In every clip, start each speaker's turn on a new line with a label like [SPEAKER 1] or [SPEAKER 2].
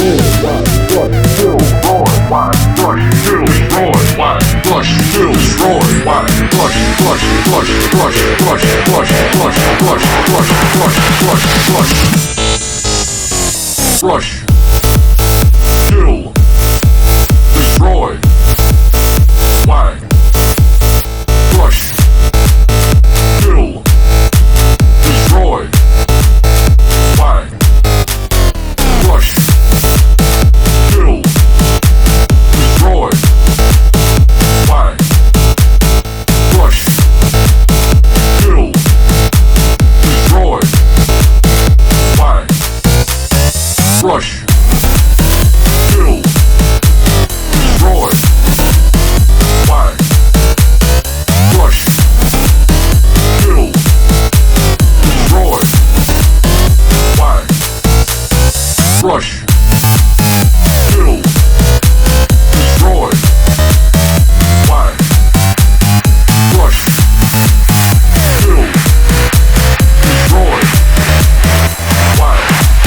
[SPEAKER 1] Rush, kill, destroy, whack, crush, kill, destroy, whack, crush, kill, destroy, whack, crush, kill, destroy, whack, crush, kill, destroy, whack, crush, kill, destroy, whack, crush, kill, destroy, whack, crush, kill, destroy, whack.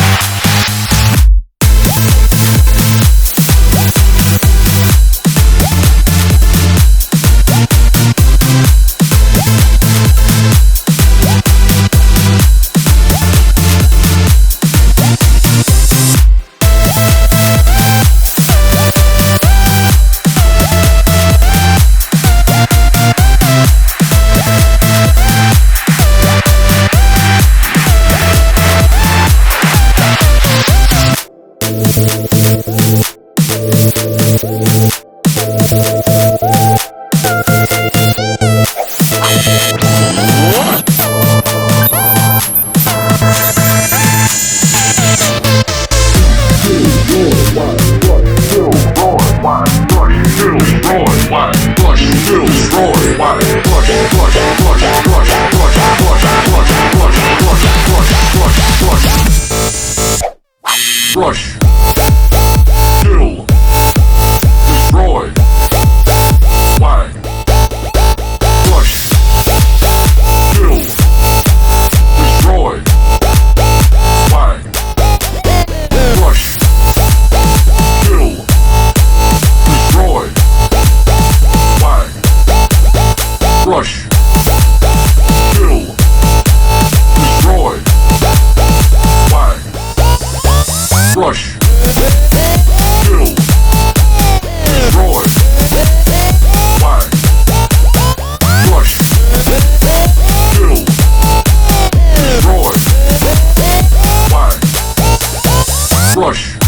[SPEAKER 1] Rush, kill, destroy, whack, crush, kill, destroy, whack, crush, kill, destroy, whack, crush, kill, destroy, whack, crush, kill, destroy, whack, crush, kill, destroy, whack, crush.